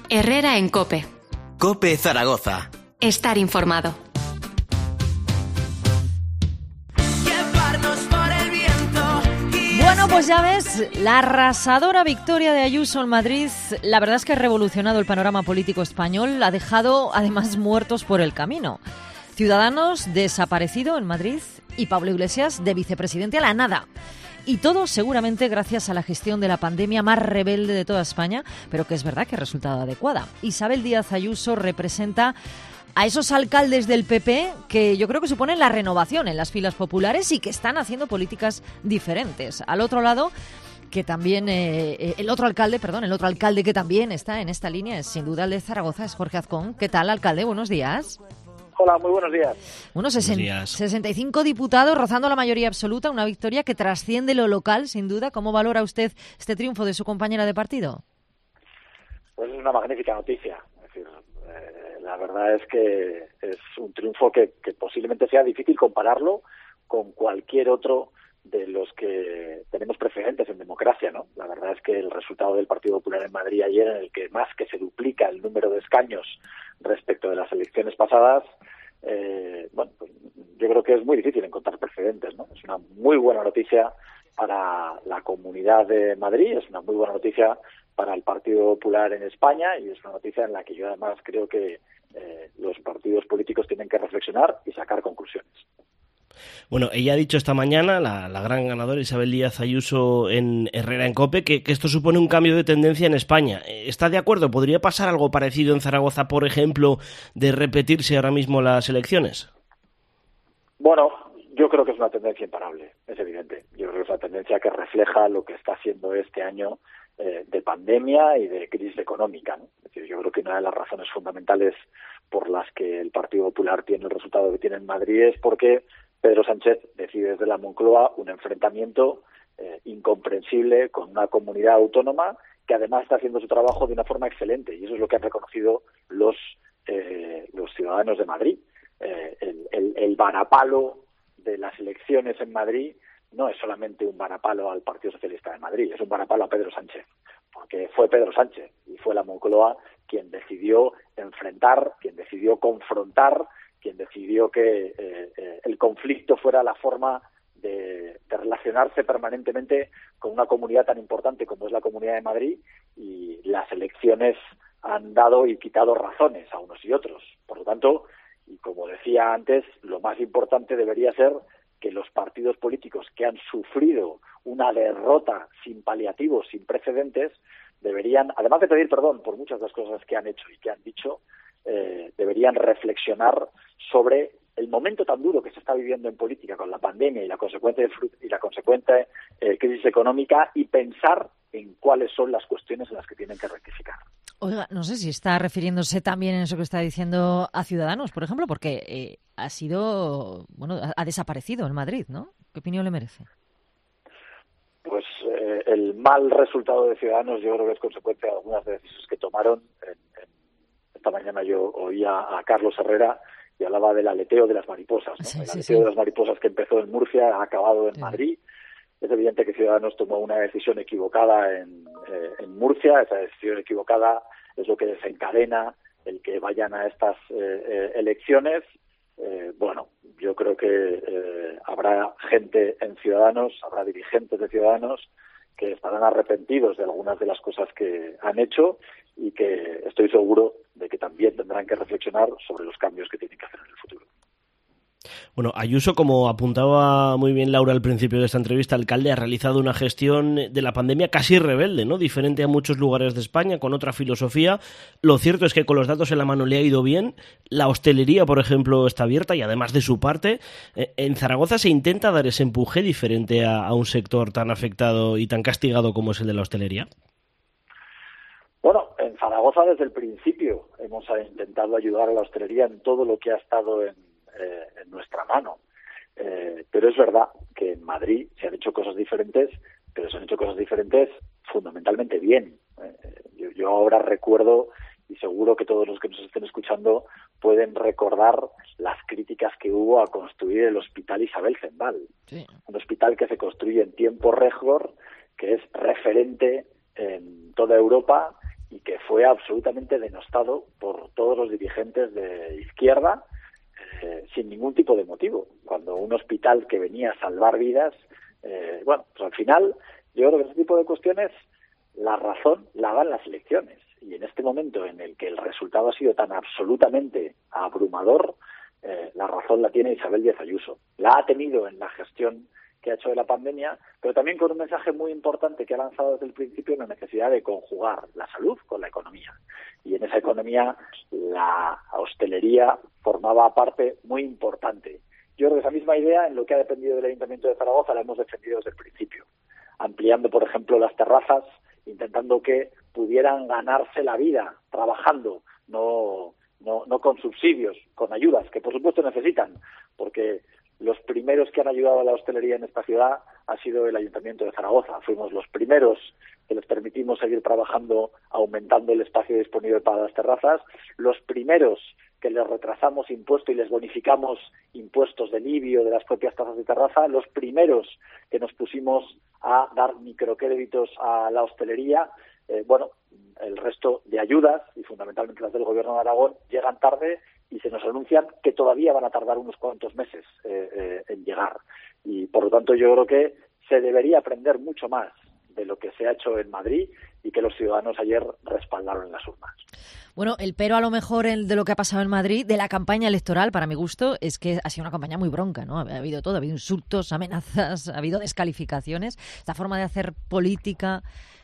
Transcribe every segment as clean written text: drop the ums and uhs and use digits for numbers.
Herrera en COPE. COPE Zaragoza. Estar informado. Bueno, pues ya ves, la arrasadora victoria de Ayuso en Madrid, la verdad es que ha revolucionado el panorama político español, ha dejado además muertos por el camino. Ciudadanos desaparecido en Madrid y Pablo Iglesias de vicepresidente a la nada. Y todo seguramente gracias a la gestión de la pandemia más rebelde de toda España, pero que es verdad que ha resultado adecuada. Isabel Díaz Ayuso representa a esos alcaldes del PP que yo creo que suponen la renovación en las filas populares y que están haciendo políticas diferentes. Al otro lado, que también el otro alcalde que también está en esta línea es sin duda el de Zaragoza, es Jorge Azcón. ¿Qué tal, alcalde? Buenos días. Hola, muy buenos días. Bueno, 65 diputados, rozando la mayoría absoluta, una victoria que trasciende lo local, sin duda. ¿Cómo valora usted este triunfo de su compañera de partido? Pues es una magnífica noticia. Es decir, la verdad es que es un triunfo que posiblemente sea difícil compararlo con cualquier otro de los que tenemos precedentes en democracia, ¿no? La verdad es que el resultado del Partido Popular en Madrid ayer, en el que más que se duplica el número de escaños respecto de las elecciones pasadas, pues yo creo que es muy difícil encontrar precedentes, ¿no? Es una muy buena noticia para la Comunidad de Madrid, es una muy buena noticia para el Partido Popular en España y es una noticia en la que yo además creo que los partidos políticos tienen que reflexionar y sacar conclusiones. Bueno, ella ha dicho esta mañana, la gran ganadora Isabel Díaz Ayuso en Herrera en COPE, que esto supone un cambio de tendencia en España. ¿Está de acuerdo? ¿Podría pasar algo parecido en Zaragoza, por ejemplo, de repetirse ahora mismo las elecciones? Bueno, yo creo que es una tendencia imparable, es evidente. Yo creo que es una tendencia que refleja lo que está haciendo este año de pandemia y de crisis económica, ¿no? Es decir, yo creo que una de las razones fundamentales por las que el Partido Popular tiene el resultado que tiene en Madrid es porque Pedro Sánchez decide desde la Moncloa un enfrentamiento incomprensible con una comunidad autónoma que además está haciendo su trabajo de una forma excelente, y eso es lo que han reconocido los ciudadanos de Madrid. El varapalo de las elecciones en Madrid no es solamente un varapalo al Partido Socialista de Madrid, es un varapalo a Pedro Sánchez, porque fue Pedro Sánchez y fue la Moncloa quien decidió enfrentar, quien decidió confrontar, quien decidió que el conflicto fuera la forma de relacionarse permanentemente con una comunidad tan importante como es la Comunidad de Madrid, y las elecciones han dado y quitado razones a unos y otros. Por lo tanto, y como decía antes, lo más importante debería ser que los partidos políticos que han sufrido una derrota sin paliativos, sin precedentes, deberían, además de pedir perdón por muchas de las cosas que han hecho y que han dicho, deberían reflexionar sobre el momento tan duro que se está viviendo en política con la pandemia y la consecuente crisis económica, y pensar en cuáles son las cuestiones en las que tienen que rectificar. Oiga, no sé si está refiriéndose también en eso que está diciendo a Ciudadanos, por ejemplo, porque ha desaparecido en Madrid, ¿no? ¿Qué opinión le merece? Pues el mal resultado de Ciudadanos yo creo que es consecuencia de algunas decisiones que tomaron. Esta mañana yo oía a Carlos Herrera y hablaba del aleteo de las mariposas, ¿no? El aleteo de las mariposas que empezó en Murcia ha acabado en Madrid. Es evidente que Ciudadanos tomó una decisión equivocada en Murcia. Esa decisión equivocada es lo que desencadena el que vayan a estas elecciones. Yo creo que habrá gente en Ciudadanos, habrá dirigentes de Ciudadanos que estarán arrepentidos de algunas de las cosas que han hecho y que estoy seguro de que también tendrán que reflexionar sobre los cambios que tienen que hacer en el futuro. Bueno, Ayuso, como apuntaba muy bien Laura al principio de esta entrevista, alcalde, ha realizado una gestión de la pandemia casi rebelde, ¿no? Diferente a muchos lugares de España, con otra filosofía. Lo cierto es que con los datos en la mano le ha ido bien. La hostelería, por ejemplo, está abierta y además de su parte, en Zaragoza se intenta dar ese empuje diferente a un sector tan afectado y tan castigado como es el de la hostelería. Bueno, en Zaragoza desde el principio hemos intentado ayudar a la hostelería en todo lo que ha estado en nuestra mano. Pero es verdad que en Madrid se han hecho cosas diferentes, pero se han hecho cosas diferentes fundamentalmente bien. Yo ahora recuerdo, y seguro que todos los que nos estén escuchando pueden recordar las críticas que hubo a construir el Hospital Isabel Zendal. Sí. Un hospital que se construye en tiempo récord, que es referente en toda Europa, y que fue absolutamente denostado por todos los dirigentes de izquierda sin ningún tipo de motivo. Cuando un hospital que venía a salvar vidas, pues al final yo creo que ese tipo de cuestiones la razón la dan las elecciones, y en este momento en el que el resultado ha sido tan absolutamente abrumador, la razón la tiene Isabel Díaz Ayuso. La ha tenido en la gestión que ha hecho de la pandemia, pero también con un mensaje muy importante que ha lanzado desde el principio, la necesidad de conjugar la salud con la economía. Y en esa economía la hostelería formaba parte muy importante. Yo creo que esa misma idea, en lo que ha dependido del Ayuntamiento de Zaragoza, la hemos defendido desde el principio, ampliando, por ejemplo, las terrazas, intentando que pudieran ganarse la vida trabajando, no con subsidios, con ayudas, que por supuesto necesitan, porque los primeros que han ayudado a la hostelería en esta ciudad ha sido el Ayuntamiento de Zaragoza. Fuimos los primeros que les permitimos seguir trabajando, aumentando el espacio disponible para las terrazas, los primeros que les retrasamos impuestos y les bonificamos impuestos de IBI de las propias tasas de terraza, los primeros que nos pusimos a dar microcréditos a la hostelería. El resto de ayudas, y fundamentalmente las del Gobierno de Aragón, llegan tarde y se nos anuncian que todavía van a tardar unos cuantos meses en llegar. Y por lo tanto yo creo que se debería aprender mucho más de lo que se ha hecho en Madrid y que los ciudadanos ayer respaldaron en las urnas. Bueno, el pero a lo mejor de lo que ha pasado en Madrid, de la campaña electoral, para mi gusto, es que ha sido una campaña muy bronca, ¿no? Ha habido todo, ha habido insultos, amenazas, ha habido descalificaciones. Esta forma de hacer política,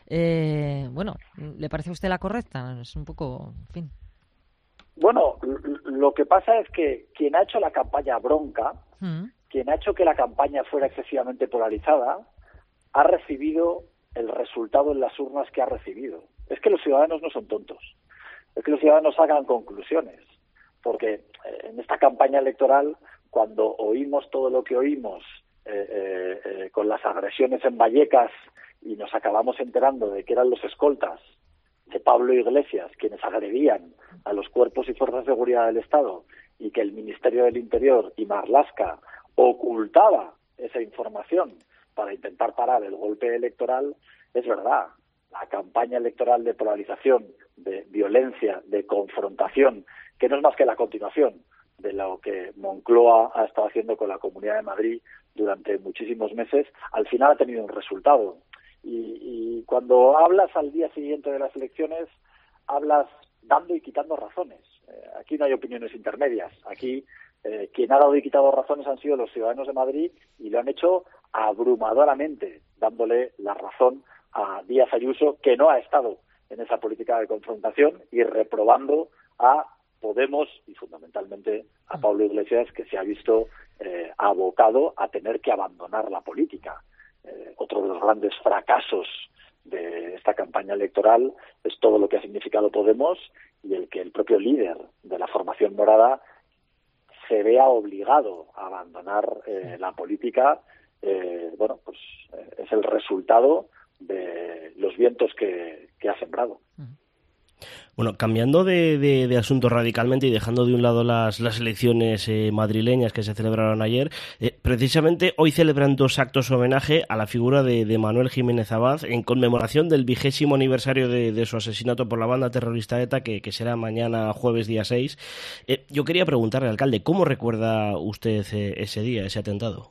¿le parece a usted la correcta? Es un poco, en fin. Bueno, lo que pasa es que quien ha hecho la campaña bronca, quien ha hecho que la campaña fuera excesivamente polarizada, ha recibido el resultado en las urnas que ha recibido. Es que los ciudadanos no son tontos. Es que los ciudadanos hagan conclusiones. Porque en esta campaña electoral, cuando oímos todo lo que oímos con las agresiones en Vallecas y nos acabamos enterando de que eran los escoltas de Pablo Iglesias quienes agredían a los cuerpos y fuerzas de seguridad del Estado, y que el Ministerio del Interior y Marlaska ocultaba esa información para intentar parar el golpe electoral, es verdad. La campaña electoral de polarización, de violencia, de confrontación, que no es más que la continuación de lo que Moncloa ha estado haciendo con la Comunidad de Madrid durante muchísimos meses, al final ha tenido un resultado. Y cuando hablas al día siguiente de las elecciones, hablas dando y quitando razones. Aquí no hay opiniones intermedias. Aquí quien ha dado y quitado razones han sido los ciudadanos de Madrid, y lo han hecho abrumadoramente, dándole la razón a Díaz Ayuso, que no ha estado en esa política de confrontación, y reprobando a Podemos y fundamentalmente a Pablo Iglesias, que se ha visto abocado a tener que abandonar la política. Otro de los grandes fracasos de esta campaña electoral es todo lo que ha significado Podemos, y el que el propio líder de la formación morada se vea obligado a abandonar la política. Es el resultado de los vientos que ha sembrado. Bueno, cambiando de asunto radicalmente y dejando de un lado las elecciones madrileñas que se celebraron ayer, precisamente hoy celebran 2 actos homenaje a la figura de Manuel Jiménez Abad en conmemoración del 20º aniversario de su asesinato por la banda terrorista ETA, que será mañana jueves día 6. Yo quería preguntarle, alcalde, ¿cómo recuerda usted ese día, ese atentado?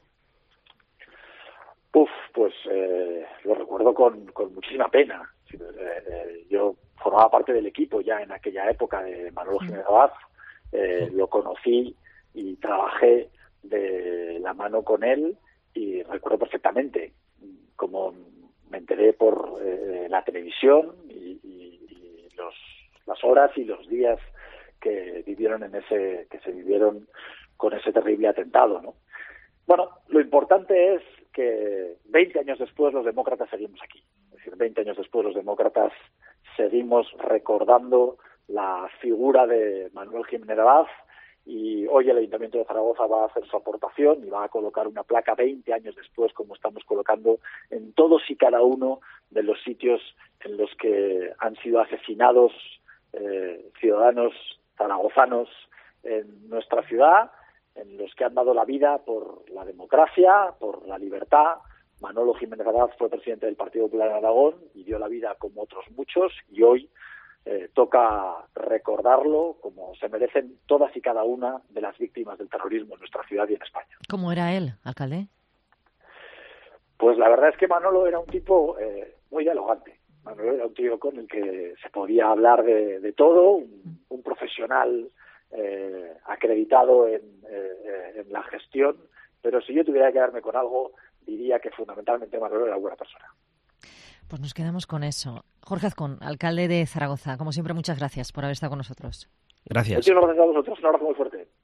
Lo recuerdo con muchísima pena. Yo formaba parte del equipo ya en aquella época de Manuel Jiménez Abad. Lo conocí y trabajé de la mano con él, y recuerdo perfectamente cómo me enteré por la televisión y las horas y los días que se vivieron con ese terrible atentado, ¿no? Bueno, lo importante es que 20 años después los demócratas seguimos aquí. Es decir, 20 años después los demócratas seguimos recordando la figura de Manuel Jiménez Abad, y hoy el Ayuntamiento de Zaragoza va a hacer su aportación y va a colocar una placa 20 años después, como estamos colocando en todos y cada uno de los sitios en los que han sido asesinados ciudadanos zaragozanos en nuestra ciudad, en los que han dado la vida por la democracia, por la libertad. Manolo Jiménez Abad fue presidente del Partido Popular en Aragón y dio la vida como otros muchos, y hoy toca recordarlo como se merecen todas y cada una de las víctimas del terrorismo en nuestra ciudad y en España. ¿Cómo era él, alcalde? Pues la verdad es que Manolo era un tipo muy dialogante. Manolo era un tío con el que se podía hablar de todo, un profesional acreditado en la gestión, pero si yo tuviera que quedarme con algo, diría que fundamentalmente Manolo era buena persona. Pues nos quedamos con eso. Jorge Azcón, alcalde de Zaragoza, como siempre, muchas gracias por haber estado con nosotros. Gracias. Muchas gracias a vosotros, un abrazo muy fuerte.